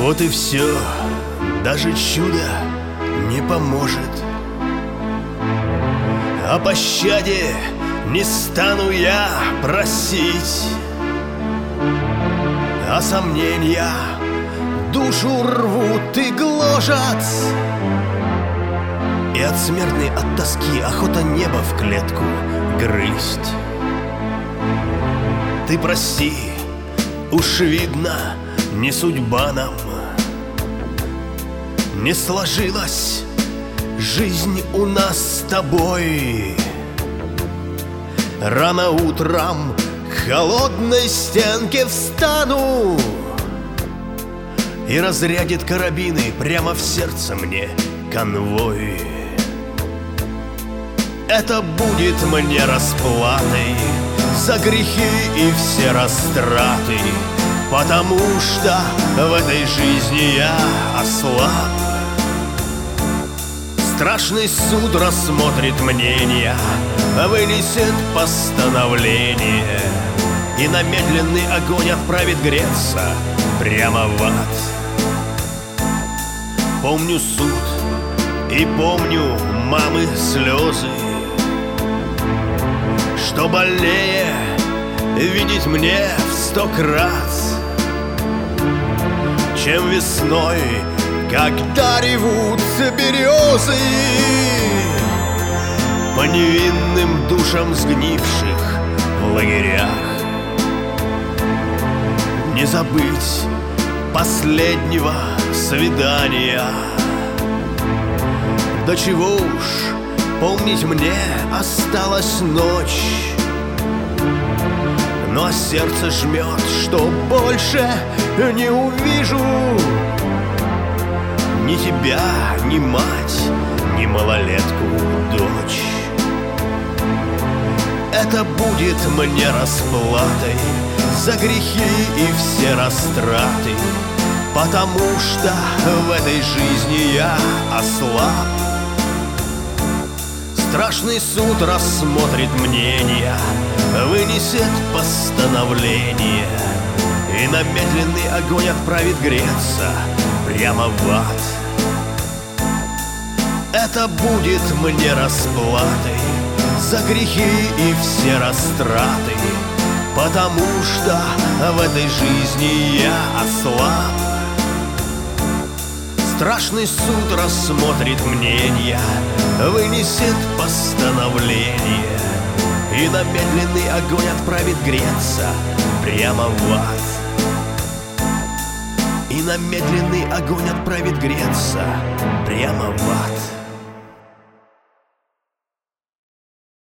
Вот и все, даже чудо не поможет. О пощаде не стану я просить, а сомнения душу рвут и гложат, и от смертной, от тоски охота небо в клетку грызть. Ты прости, уж видно, не судьба нам, не сложилась жизнь у нас с тобой. Рано утром к холодной стенке встану, и разрядит карабины прямо в сердце мне конвой. Это будет мне расплатой за грехи и все растраты, потому что в этой жизни я ослаб. Страшный суд рассмотрит мнения, вынесет постановление и на медленный огонь отправит греться прямо в ад. Помню суд и помню мамы слезы, что больнее видеть мне в 100 крат, чем весной, когда ревут березы по невинным душам сгнивших в лагерях. Не забыть последнего свидания. До чего уж помнить мне осталась ночь, но сердце жмет, что больше не увижу ни тебя, ни мать, ни малолетку дочь. Это будет мне расплатой за грехи и все растраты, потому что в этой жизни я ослаб. Страшный суд рассмотрит мнения, вынесет постановление и на медленный огонь отправит греться прямо в ад. Это будет мне расплатой за грехи и все растраты, потому что в этой жизни я ослаб. Страшный суд рассмотрит мнения, вынесет постановление и на медленный огонь отправит греться прямо в ад. И на медленный огонь отправит греться прямо в ад.